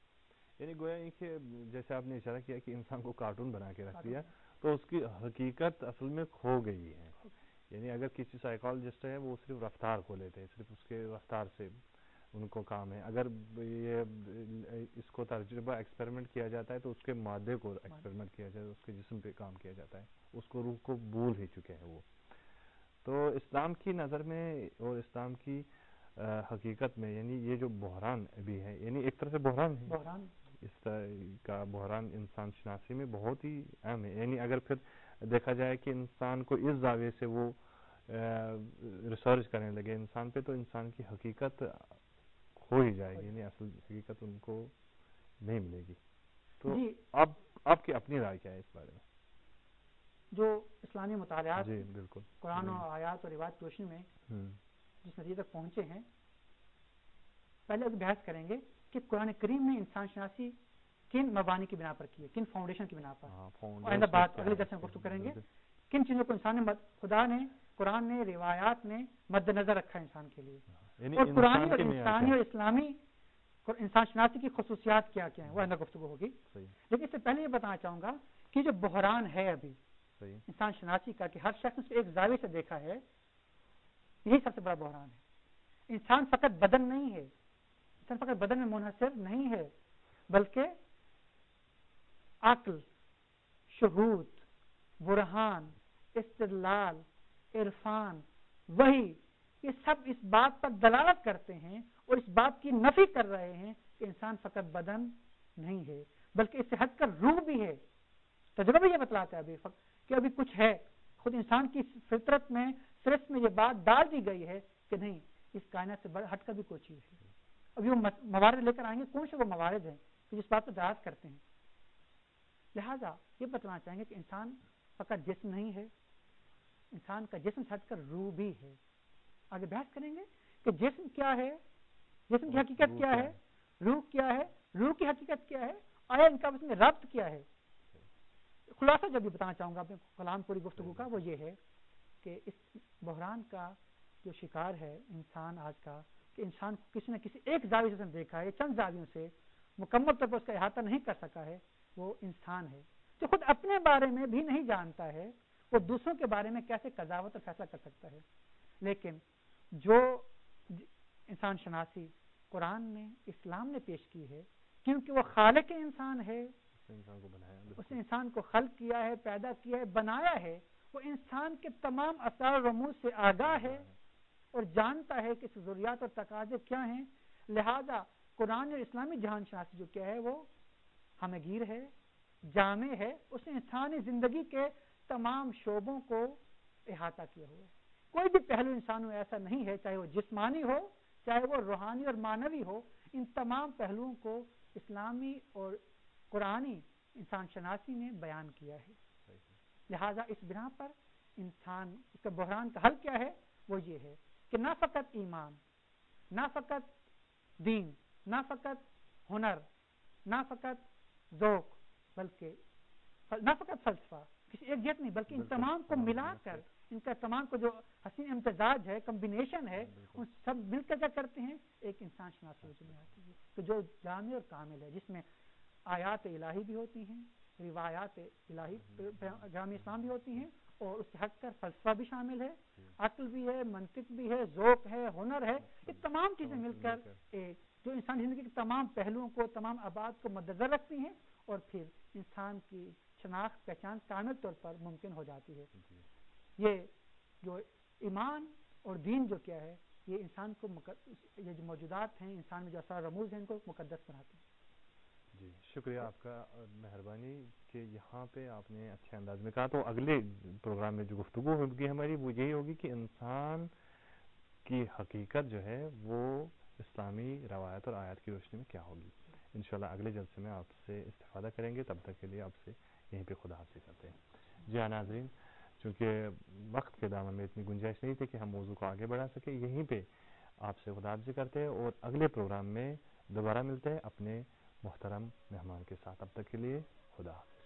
Speaker 1: یعنی گویا یہ کہ جیسے آپ نے اشارہ کیا کہ انسان کو کارٹون بنا کے رکھ دیا تو اس کی حقیقت اصل میں کھو گئی ہے. یعنی اگر کسی سائیکالوجسٹ ہے وہ صرف رفتار کو لیتے ہیں, صرف اس کے رفتار سے ان کو کام ہے. اگر یہ اس کو تجربہ ایکسپیریمنٹ کیا جاتا ہے تو اس کے مادے کو ایکسپیریمنٹ کیا جاتا ہے, اس کے جسم پہ کام کیا جاتا ہے, اس کو روح کو بھول ہی چکے ہیں وہ. تو اسلام کی نظر میں اور اسلام کی حقیقت میں یعنی یہ جو بحران بھی ہے, یعنی ایک طرح سے بحران ہے, اس طرح کا بحران انسان شناسی میں بہت ہی اہم ہے. یعنی اگر پھر دیکھا جائے کہ انسان کو اس زاویے سے وہ ریسرچ کرنے لگے انسان پہ, تو انسان کی حقیقت کھو ہی جائے گی, یعنی اصل حقیقت ان کو نہیں ملے گی. تو آپ کی اپنی رائے کیا ہے اس بارے میں؟
Speaker 2: جو اسلامی مطالعات
Speaker 1: جی بالکل
Speaker 2: قرآن و آیات اور روایت کی روشنی میں جس نتیجے تک پہنچے ہیں, پہلے اب بحث کریں گے کہ قرآن کریم میں انسان شناسی کن مبانی کی بنا پر کی ہے, کن فاؤنڈیشن کی بنا پر. اور بات اگلے درس میں گفتگو کریں گے کن چیزوں کو خدا نے, قرآن نے, روایات نے مد نظر رکھا ہے انسان کے لیے, اور قرآن اور انسانی اور اسلامی انسان شناسی کی خصوصیات کیا کیا ہیں, وہ اندر گفتگو ہوگی. لیکن اس سے پہلے یہ بتانا چاہوں گا کہ جو بحران ہے ابھی انسان شناسی کا, کہ ہر شخص نے ایک زاویے سے دیکھا ہے, یہی سب سے بڑا بحران ہے. انسان فقط بدن نہیں ہے, انسان فقط بدن میں منحصر نہیں ہے, بلکہ عقل, شہود, برہان, استدلال, عرفان, وحی, یہ سب اس بات پر دلالت کرتے ہیں اور اس بات کی نفی کر رہے ہیں کہ انسان فقط بدن نہیں ہے بلکہ اس سے ہٹ کر روح بھی ہے. تجربہ یہ بتلاتا ہے ابھی کہ ابھی کچھ ہے. خود انسان کی فطرت میں سرس میں یہ بات ڈال دی گئی ہے کہ نہیں, اس کائنات سے ہٹ کر بھی کوئی چیز ہے. ابھی وہ موارد لے کر آئیں گے, کون سے وہ موارد ہیں کہ جس بات پر دلالت کرتے ہیں. لہذا یہ بتانا چاہیں گے کہ انسان فقط جسم نہیں ہے, انسان کا جسم سے ہٹ کر روح بھی ہے. آگے بحث کریں گے کہ جسم کیا ہے, جسم کی حقیقت کیا ہے, روح کیا ہے, روح کی حقیقت کیا ہے, آیا ان کا اس میں ربط کیا ہے. خلاصہ جو بھی بتانا چاہوں گا اپنے کلام پوری گفتگو کا, وہ یہ ہے کہ اس بحران کا جو شکار ہے انسان آج کا, کہ انسان کو کسی نہ کسی ایک زاویے سے دیکھا ہے, چند زاویوں سے مکمل طور پر اس کا احاطہ نہیں کر سکا ہے. وہ انسان ہے جو خود اپنے بارے میں بھی نہیں جانتا ہے, وہ دوسروں کے بارے میں کیسے قضاوت اور فیصلہ کر سکتا ہے. لیکن جو انسان شناسی قرآن نے, اسلام نے پیش کی ہے, کیونکہ وہ خالق انسان ہے, اس نے انسان کو خلق کیا ہے, پیدا کیا ہے, بنایا ہے, وہ انسان کے تمام اسرار و رموز سے آگاہ ہے اور جانتا ہے کہ اس ضروریات اور تقاضے کیا ہیں. لہذا قرآن اور اسلامی جہان شناسی جو کیا ہے وہ ہمہ گیر ہے, جامع ہے. اس نے انسانی زندگی کے تمام شعبوں کو احاطہ کیا ہوا ہے. کوئی بھی پہلو انسان میں ایسا نہیں ہے, چاہے وہ جسمانی ہو, چاہے وہ روحانی اور معنوی ہو, ان تمام پہلوؤں کو اسلامی اور قرآنی انسان شناسی نے بیان کیا ہے. لہذا اس بنا پر انسان, اس کا بحران کا حل کیا ہے, وہ یہ ہے کہ نہ فقط ایمان, نہ فقط دین, نہ فقط ہنر, نہ فقط ذوق, بلکہ نہ فقط فلسفہ, کسی ایک جہت نہیں, بلکہ ان تمام کو ملا کر, ان کا تمام کو جو حسین امتزاج ہے, کمبینیشن ہے, ان سب مل کر کیا کرتے ہیں, ایک انسان شناسی وجود میں آتی ہے. تو جو جامع اور کامل ہے, جس میں آیات الہی بھی ہوتی ہیں, روایات الہی جامع اسلام بھی ہوتی ہیں, اور اس سے ہٹ کر فلسفہ بھی شامل ہے, عقل بھی ہے, منطق بھی ہے, ذوق ہے, ہنر ہے. یہ تمام چیزیں مل کر جو انسان زندگی کے تمام پہلوؤں کو, تمام ابعاد کو مد نظر رکھتی ہیں, اور پھر انسان کی شناخت پہچان کامل طور پر ممکن ہو جاتی ہے. یہ جو ایمان اور دین جو کیا ہے, یہ انسان کو یہ جو موجودات ہیں انسان میں جو اسرار رموز ہیں, ان کو مقدس بناتے ہیں.
Speaker 1: جی شکریہ آپ کا, مہربانی کہ یہاں پہ آپ نے اچھے انداز میں کہا. تو اگلے پروگرام میں جو گفتگو ہوگی ہماری وہ یہی ہوگی کہ انسان کی حقیقت جو ہے وہ اسلامی روایت اور آیات کی روشنی میں کیا ہوگی. انشاءاللہ اگلے جلسے میں آپ سے استفادہ کریں گے. تب تک کے لیے آپ سے یہیں پہ خدا حافظ کرتے ہیں. جی ہاں ناظرین, چونکہ وقت کے دامن میں اتنی گنجائش نہیں تھی کہ ہم موضوع کو آگے بڑھا سکیں, یہیں پہ آپ سے خدا حافظ کرتے ہیں اور اگلے پروگرام میں دوبارہ ملتے ہیں اپنے محترم مہمان کے ساتھ. اب تک کے لیے خدا حافظ.